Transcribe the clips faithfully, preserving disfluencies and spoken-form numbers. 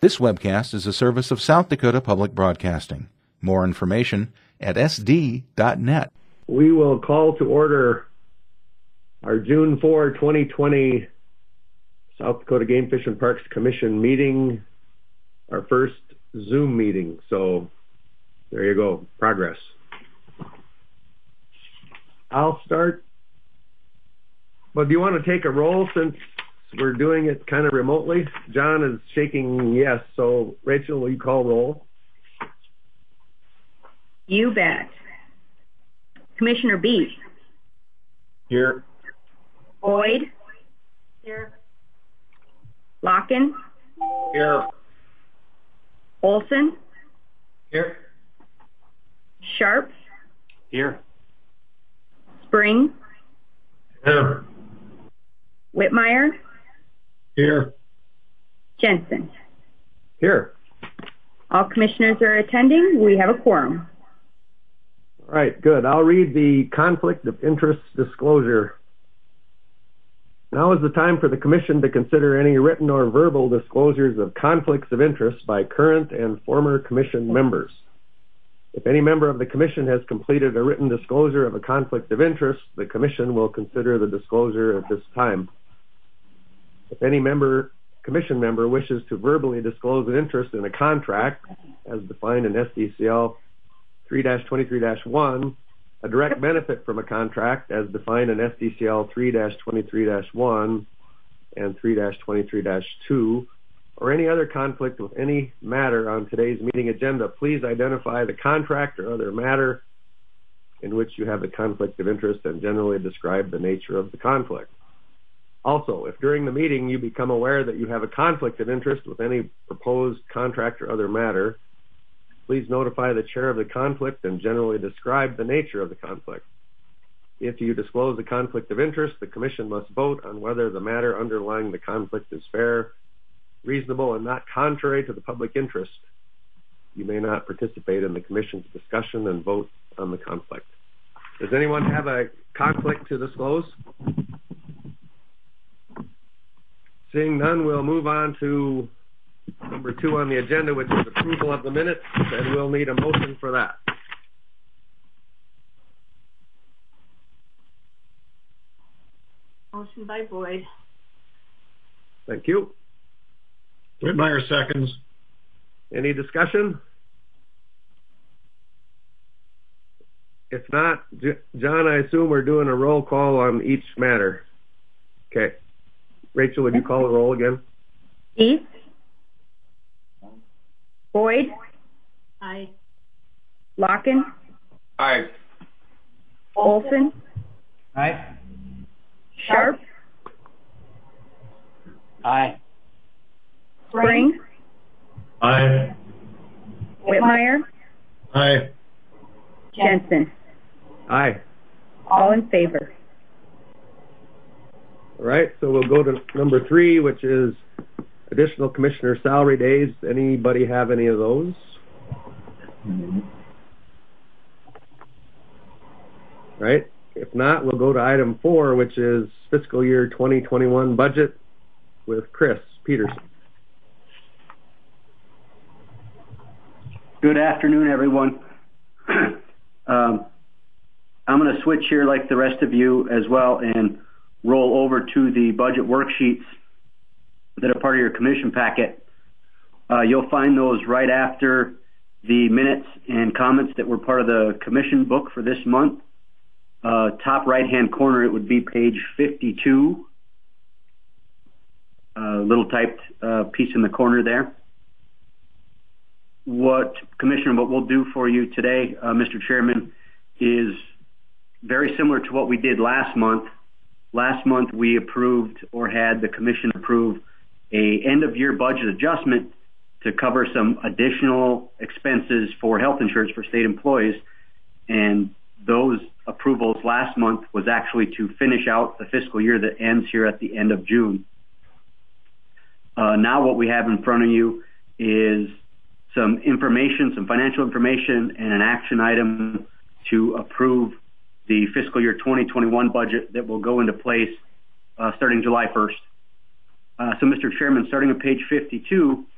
This webcast is a service of South Dakota Public Broadcasting. More information at s d dot net. We will call to order our June fourth, twenty twenty South Dakota Game Fish and Parks Commission meeting, our first Zoom meeting. So there you go, progress. I'll start. But do you want to take a roll since we're doing it kind of remotely? John is shaking yes. So Rachel, will you call roll? You bet. Commissioner Beach. Here. Boyd. Here. Locken. Here. Olson. Here. Sharp. Here. Spring. Here. Whitmire. Here. Jensen. Here. All commissioners are attending. We have a quorum. All right, good. I'll read the conflict of interest disclosure. Now is the time for the commission to consider any written or verbal disclosures of conflicts of interest by current and former commission members. If any member of the commission has completed a written disclosure of a conflict of interest, the commission will consider the disclosure at this time. If any member, commission member wishes to verbally disclose an interest in a contract, as defined in S D C L three dash twenty-three dash one, a direct benefit from a contract, as defined in S D C L three dash twenty-three dash one and three dash twenty-three dash two, or any other conflict with any matter on today's meeting agenda, please identify the contract or other matter in which you have a conflict of interest and generally describe the nature of the conflict. Also, if during the meeting you become aware that you have a conflict of interest with any proposed contract or other matter, please notify the chair of the conflict and generally describe the nature of the conflict. If you disclose a conflict of interest, the commission must vote on whether the matter underlying the conflict is fair, reasonable, and not contrary to the public interest. You may not participate in the commission's discussion and vote on the conflict. Does anyone have a conflict to disclose? Seeing none, we'll move on to number two on the agenda, which is approval of the minutes, and we'll need a motion for that. Motion by Boyd. Thank you. Whitmire seconds. Any discussion? If not, John, I assume we're doing a roll call on each matter. Okay. Rachel, would you call the roll again? East. Boyd. Aye. Locken. Aye. Olson. Aye. Sharp. Aye. Spring. Aye. Whitmire. Aye. Jensen. Aye. All in favor. All right, so we'll go to number three, which is additional commissioner salary days. Anybody have any of those? Mm-hmm. Right. If not, we'll go to item four, which is fiscal year twenty twenty-one budget with Chris Peterson. Good afternoon, everyone. um, I'm going to switch here like the rest of you as well and roll over to the budget worksheets that are part of your commission packet. Uh, you'll find those right after the minutes and comments that were part of the commission book for this month. Uh, top right-hand corner, it would be page fifty-two. A uh, little typed uh, piece in the corner there. What, Commissioner, what we'll do for you today, uh, Mister Chairman, is very similar to what we did last month. Last month, we approved or had the commission approve a end-of-year budget adjustment to cover some additional expenses for health insurance for state employees. And those approvals last month was actually to finish out the fiscal year that ends here at the end of June. Uh, now what we have in front of you is some information, some financial information, and an action item to approve the fiscal year twenty twenty-one budget that will go into place uh, starting July first. Uh, so, Mister Chairman, starting on page fifty-two,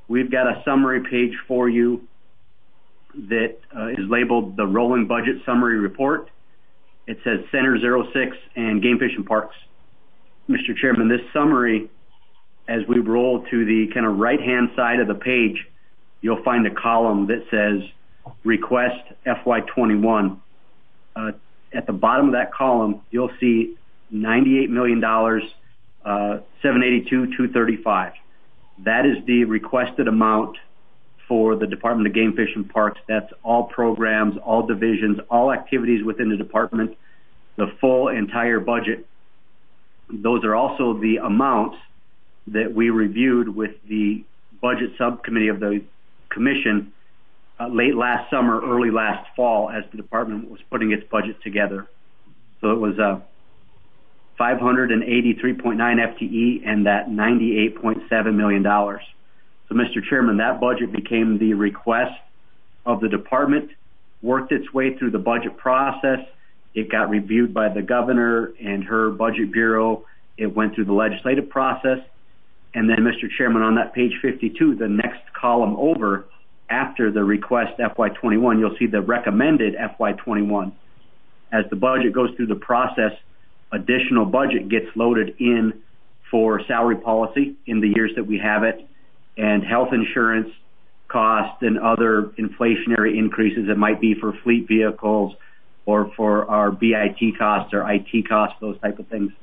we've got a summary page for you that uh, is labeled the Rolling Budget Summary Report. It says Center zero six and Game Fish and Parks. Mister Chairman, this summary, as we roll to the kind of right-hand side of the page, you'll find a column that says Request F Y twenty-one. Uh, at the bottom of that column, you'll see ninety-eight million dollars, uh, seven eighty-two, two thirty-five. That is the requested amount for the Department of Game Fish and Parks. That's all programs, all divisions, all activities within the department, the full entire budget. Those are also the amounts that we reviewed with the budget subcommittee of the commission uh, late last summer, early last fall, as the department was putting its budget together. So it was uh, five hundred eighty-three point nine F T E and that ninety-eight point seven million dollars. So, Mister Chairman, that budget became the request of the department, worked its way through the budget process. It got reviewed by the governor and her budget bureau. It went through the legislative process. And then, Mister Chairman, on that page fifty-two, the next column over, after the request F Y twenty-one, you'll see the recommended F Y twenty-one. As the budget goes through the process, additional budget gets loaded in for salary policy in the years that we have it, and health insurance costs and other inflationary increases that might be for fleet vehicles or for our B I T costs or I T costs, those type of things.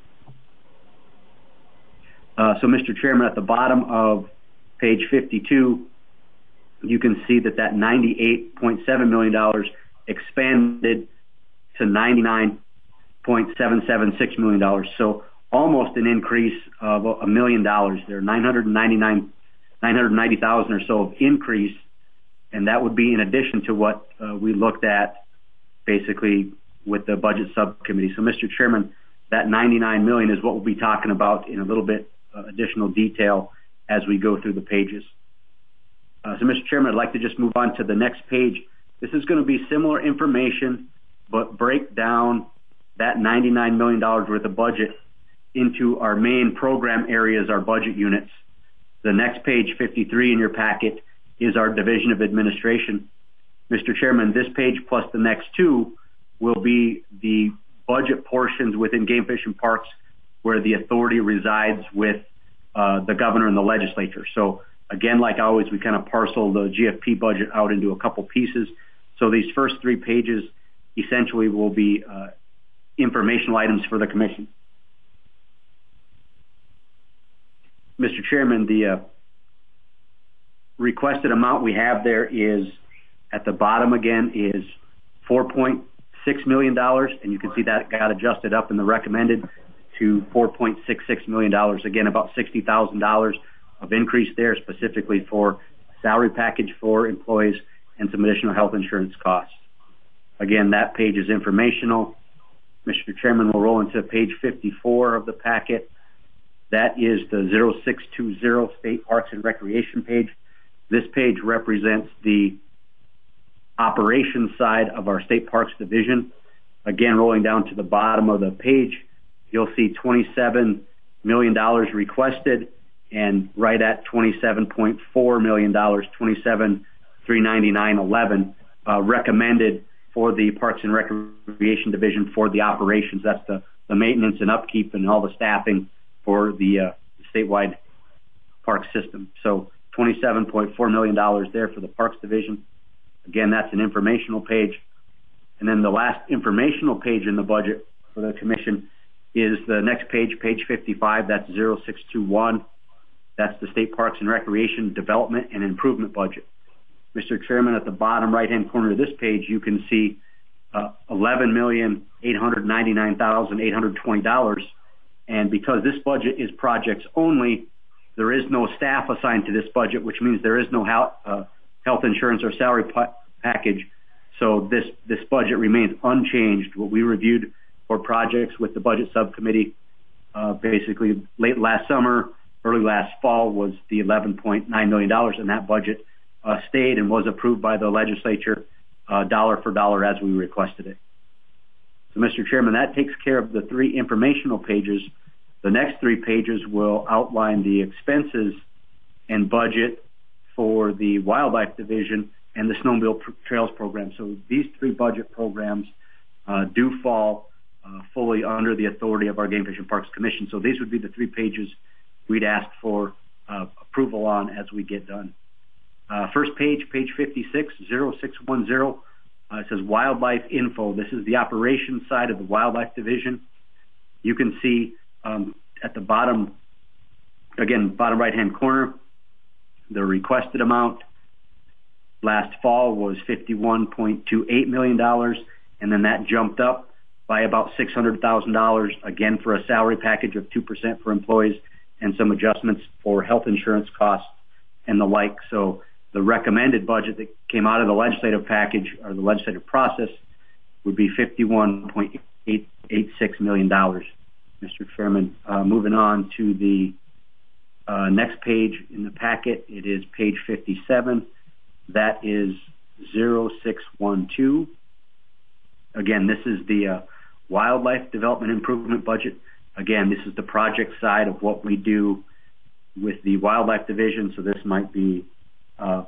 Uh, so, Mister Chairman, at the bottom of page fifty-two, you can see that that ninety-eight point seven million dollars expanded to ninety-nine point seven seven six million dollars. So almost an increase of a million dollars there, nine hundred ninety-nine, nine hundred ninety thousand or so of increase, and that would be in addition to what uh, we looked at basically with the budget subcommittee. So, Mister Chairman, that ninety-nine million dollars is what we'll be talking about in a little bit uh, additional detail as we go through the pages. Uh, so, Mister Chairman, I'd like to just move on to the next page. This is going to be similar information, but break down that ninety-nine million dollars worth of budget into our main program areas, our budget units. The next page, fifty-three in your packet, is our Division of Administration. Mister Chairman, this page plus the next two will be the budget portions within Game Fish and Parks where the authority resides with uh, the governor and the legislature. So again, like always, we kind of parcel the G F P budget out into a couple pieces. So these first three pages essentially will be uh, informational items for the commission. Mister Chairman, the uh, requested amount we have there is at the bottom again is four point six million dollars, and you can see that got adjusted up in the recommended to four point six six million dollars. Again, about sixty thousand dollars of increase there specifically for salary package for employees and some additional health insurance costs. Again, that page is informational. Mister Chairman, we'll roll into page fifty-four of the packet. That is the zero six two zero State Parks and Recreation page. This page represents the operations side of our State Parks Division. Again, rolling down to the bottom of the page, you'll see twenty-seven million dollars requested, and right at twenty-seven point four million dollars, twenty-seven three ninety-nine eleven uh, recommended for the Parks and Recreation Division for the operations. That's the, the maintenance and upkeep and all the staffing for the uh, statewide park system. So twenty-seven point four million dollars there for the Parks Division. Again, that's an informational page. And then the last informational page in the budget for the commission is the next page, page fifty-five. That's zero six two one. That's the State Parks and Recreation Development and Improvement budget. Mister Chairman, at the bottom right-hand corner of this page, you can see uh, eleven million eight hundred ninety-nine thousand eight hundred twenty dollars. And because this budget is projects only, there is no staff assigned to this budget, which means there is no health, uh, health insurance or salary pa- package. So this, this budget remains unchanged. What we reviewed for projects with the budget subcommittee uh, basically late last summer, early last fall was the eleven point nine million dollars, and that budget uh, stayed and was approved by the legislature uh, dollar for dollar as we requested it. So, Mister Chairman, that takes care of the three informational pages. The next three pages will outline the expenses and budget for the Wildlife Division and the Snowmobile Trails Program. So these three budget programs uh, do fall uh, fully under the authority of our Game Fish and Parks Commission. So these would be the three pages we'd ask for uh, approval on as we get done. Uh, first page, page fifty-six, zero six one zero, uh, it says Wildlife Info. This is the operations side of the Wildlife Division. You can see um, at the bottom, again, bottom right-hand corner, the requested amount last fall was fifty-one point two eight million dollars, and then that jumped up by about six hundred thousand dollars, again for a salary package of two percent for employees and some adjustments for health insurance costs and the like. So the recommended budget that came out of the legislative package or the legislative process would be fifty-one point eight eight six million dollars, Mister Chairman. Uh, moving on to the uh, next page in the packet, it is page fifty-seven. That is zero six one two. Again, this is the uh, Wildlife Development Improvement Budget. Again, this is the project side of what we do with the Wildlife Division. So this might be uh,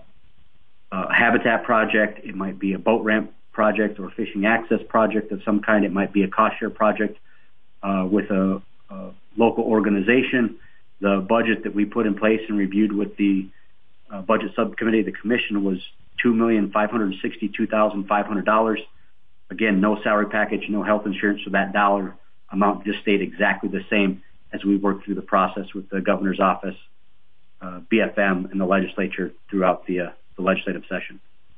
a habitat project, it might be a boat ramp project or fishing access project of some kind. It might be a cost share project uh, with a, a local organization. The budget that we put in place and reviewed with the uh, budget subcommittee of the commission was two million five hundred sixty-two thousand five hundred dollars. Again, no salary package, no health insurance, so that dollar amount just stayed exactly the same as we worked through the process with the governor's office, uh, B F M, and the legislature throughout the, uh, the legislative session.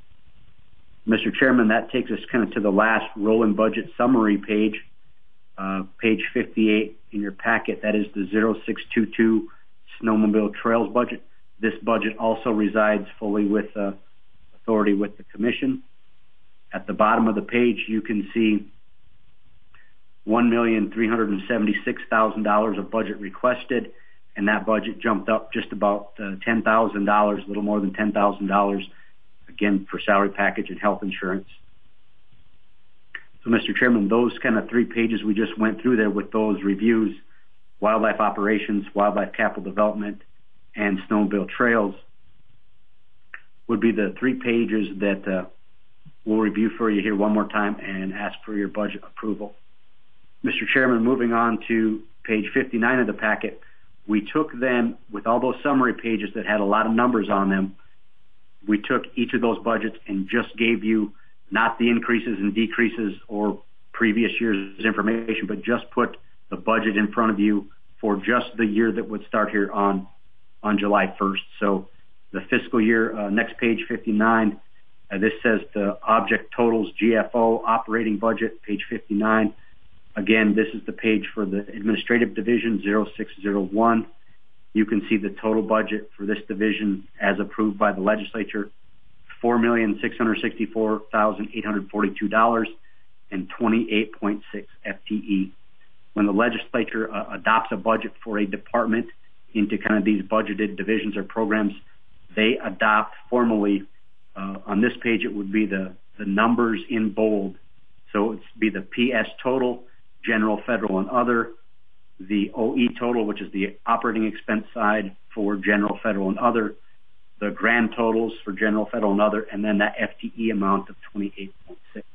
Mister Chairman, that takes us kind of to the last rolling budget summary page, uh, page fifty-eight in your packet. That is the zero six two two Snowmobile Trails budget. This budget also resides fully with uh, authority with the commission. At the bottom of the page, you can see one million three hundred seventy-six thousand dollars of budget requested, and that budget jumped up just about uh, ten thousand dollars, a little more than ten thousand dollars, again, for salary package and health insurance. So, Mister Chairman, those kind of three pages we just went through there with those reviews, wildlife operations, wildlife capital development, and snowmobile trails, would be the three pages that uh, we'll review for you here one more time and ask for your budget approval. Mister Chairman, moving on to page fifty-nine of the packet, we took then, with all those summary pages that had a lot of numbers on them, we took each of those budgets and just gave you not the increases and decreases or previous year's information, but just put the budget in front of you for just the year that would start here on, on July first. So the fiscal year, uh, next page fifty-nine, uh, this says the object totals G F O operating budget, page fifty-nine. Again, this is the page for the administrative division, zero six zero one. You can see the total budget for this division as approved by the legislature, four million six hundred sixty-four thousand eight hundred forty-two dollars and twenty-eight point six F T E. When the legislature uh, adopts a budget for a department into kind of these budgeted divisions or programs, they adopt formally, uh, on this page it would be the, the numbers in bold. So it's be the P S total, general, federal, and other, the O E total, which is the operating expense side for general, federal, and other, the grand totals for general, federal, and other, and then that F T E amount of twenty-eight point six.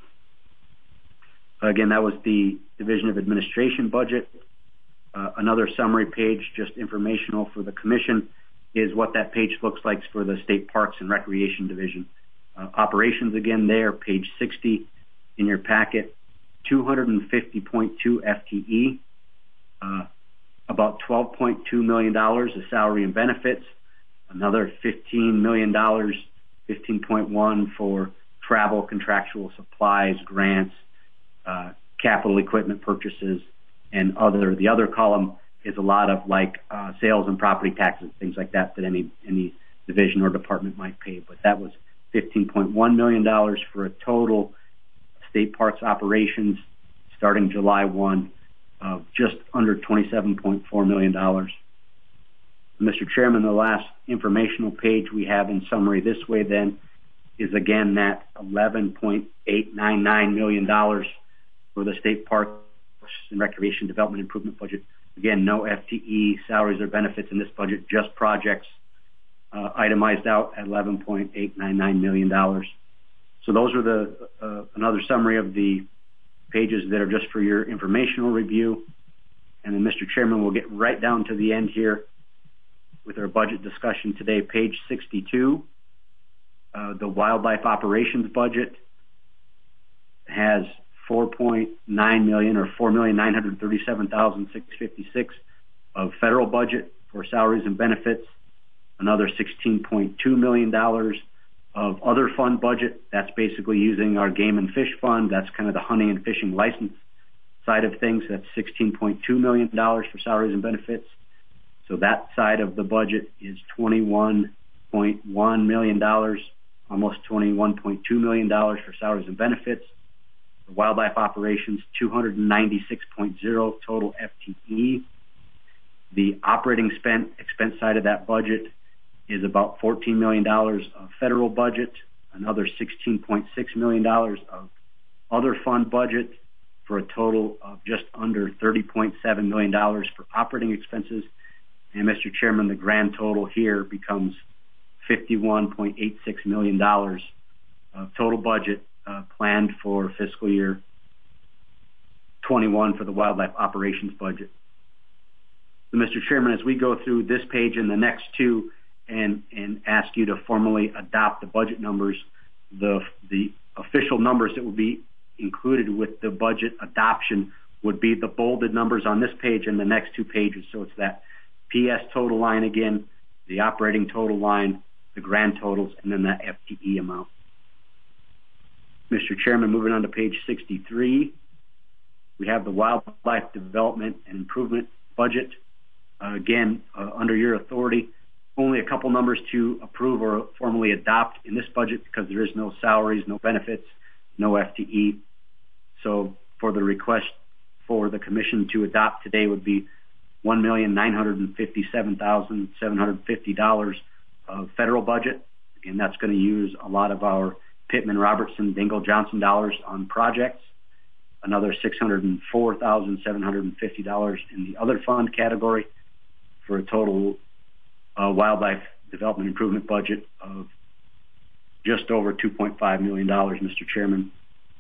Again, that was the Division of Administration budget. Uh, another summary page, just informational for the commission, is what that page looks like for the State Parks and Recreation Division. Uh, operations, again, there, page sixty in your packet, two hundred fifty point two F T E, uh, about twelve point two million dollars of salary and benefits, another fifteen million dollars, fifteen point one for travel, contractual supplies, grants, uh, capital equipment purchases, and other. The other column is a lot of like uh, sales and property taxes, things like that that any any division or department might pay. But that was fifteen point one million dollars for a total state parks operations starting July first of just under twenty-seven point four million dollars. Mister Chairman, the last informational page we have in summary this way then is again that eleven point eight nine nine million dollars for the State Parks and Recreation Development Improvement budget. Again, no F T E, salaries or benefits in this budget, just projects uh, itemized out at eleven point eight nine nine million dollars. So those are the uh, another summary of the pages that are just for your informational review. And then, Mister Chairman, we'll get right down to the end here with our budget discussion today. Page sixty-two, uh, the wildlife operations budget has four point nine million dollars or four million nine hundred thirty-seven thousand six hundred fifty-six of federal budget for salaries and benefits, another sixteen point two million dollars of other fund budget. That's basically using our game and fish fund. That's kind of the hunting and fishing license side of things. That's sixteen point two million dollars for salaries and benefits. So that side of the budget is twenty-one point one million dollars, almost twenty-one point two million dollars for salaries and benefits. For wildlife operations, two hundred ninety-six point zero total F T E. The operating spend, expense side of that budget is about fourteen million dollars of federal budget, another sixteen point six million dollars of other fund budget, for a total of just under thirty point seven million dollars for operating expenses. And Mister Chairman, the grand total here becomes fifty-one point eight six million dollars of total budget uh, planned for fiscal year twenty-one for the wildlife operations budget. So, Mister Chairman, as we go through this page and the next two and, and ask you to formally adopt the budget numbers, the, the official numbers that will be included with the budget adoption would be the bolded numbers on this page and the next two pages. So it's that P S total line again, the operating total line, the grand totals, and then that F T E amount. Mister Chairman, moving on to page sixty-three, we have the wildlife development and improvement budget. Uh, again, uh, under your authority, only a couple numbers to approve or formally adopt in this budget because there is no salaries, no benefits, no F T E. So for the request for the commission to adopt today would be one million nine hundred fifty-seven thousand seven hundred fifty dollars of federal budget. Again, that's going to use a lot of our Pittman Robertson Dingle Johnson dollars on projects. Another six hundred four thousand seven hundred fifty dollars in the other fund category, for a total uh, wildlife development improvement budget of just over two point five million dollars, Mister Chairman.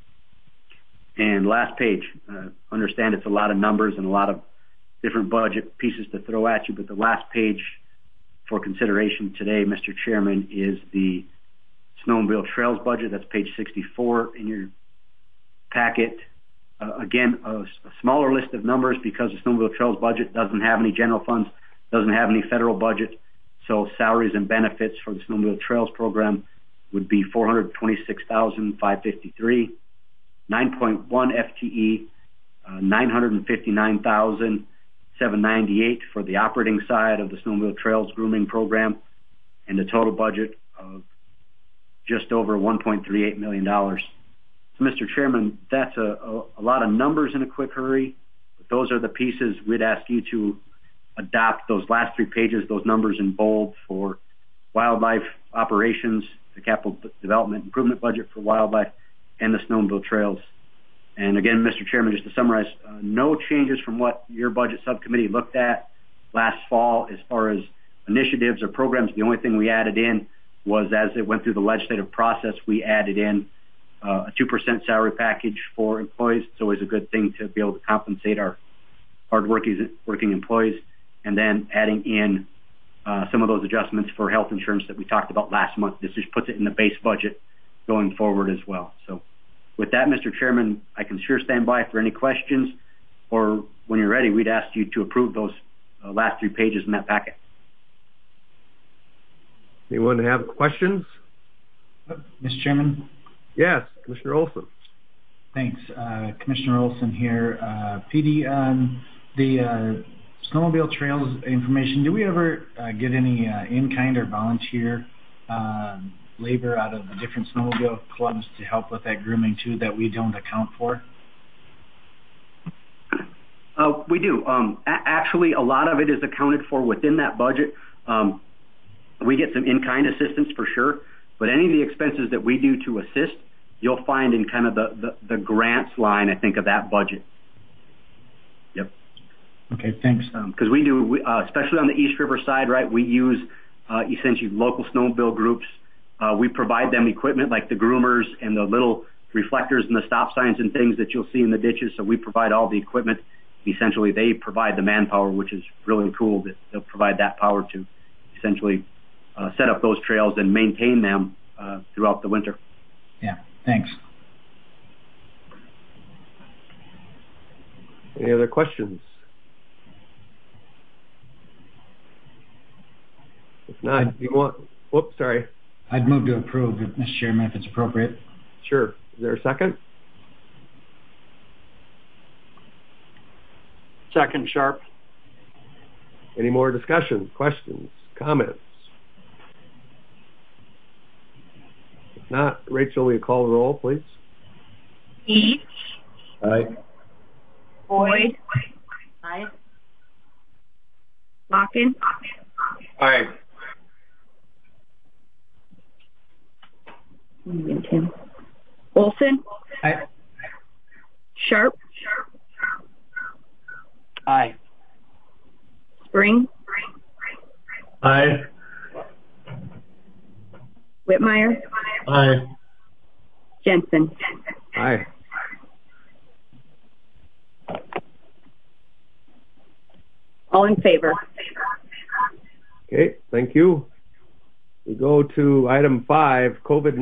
And last page, uh, understand it's a lot of numbers and a lot of different budget pieces to throw at you, but the last page for consideration today, Mister Chairman, is the Snowmobile Trails budget. That's page sixty-four in your packet. Uh, again, a, a smaller list of numbers because the Snowmobile Trails budget doesn't have any general funds, doesn't have any federal budget. So salaries and benefits for the Snowmobile Trails program would be four hundred twenty-six thousand five hundred fifty-three dollars, nine point one F T E, uh, nine hundred fifty-nine thousand seven hundred ninety-eight dollars for the operating side of the Snowmobile Trails grooming program, and a total budget of just over one point three eight million dollars. So, Mister Chairman, that's a, a, a lot of numbers in a quick hurry, but those are the pieces we'd ask you to adopt. Those last three pages, those numbers in bold for wildlife operations, the capital development improvement budget for wildlife, and the Snowmobile Trails. And again, Mister Chairman, just to summarize, uh, no changes from what your budget subcommittee looked at last fall as far as initiatives or programs. The only thing we added in was, as it went through the legislative process, we added in uh, a two percent salary package for employees. It's always a good thing to be able to compensate our hard-working working employees, and then adding in uh, some of those adjustments for health insurance that we talked about last month. This just puts it in the base budget going forward as well. So with that, Mister Chairman, I can sure stand by for any questions, or when you're ready, we'd ask you to approve those uh, last three pages in that packet. Anyone have questions? Mister Chairman? Yes, Commissioner Olson. Thanks. Uh, Commissioner Olson here. Uh, P D, um, the uh, Snowmobile Trails information, do we ever uh, get any uh, in-kind or volunteer uh, labor out of the different snowmobile clubs to help with that grooming too that we don't account for? Uh, we do. Um, a- actually, a lot of it is accounted for within that budget. Um, we get some in-kind assistance for sure, but any of the expenses that we do to assist, you'll find in kind of the, the, the grants line, I think, of that budget. Yep. Okay, thanks. Because um, we do, we, uh, especially on the East River side, right, we use uh, essentially local snowmobile groups. Uh, we provide them equipment like the groomers and the little reflectors and the stop signs and things that you'll see in the ditches. So we provide all the equipment. Essentially, they provide the manpower, which is really cool that they'll provide that power to essentially uh, set up those trails and maintain them uh, throughout the winter. Yeah, thanks. Any other questions? If not, do you want, whoops, sorry. I'd move to approve, Mister Chairman, if it's appropriate. Sure. Is there a second? Second, Sharp. Any more discussion, questions, comments? If not, Rachel, will you call the roll, please? East. Aye. Boyd. Aye. Locken. Aye. Tim. Olson. Aye. Sharp. Aye. Spring. Aye. Whitmire. Aye. Jensen. Aye. All in favor. Okay, thank you. We go to item five, COVID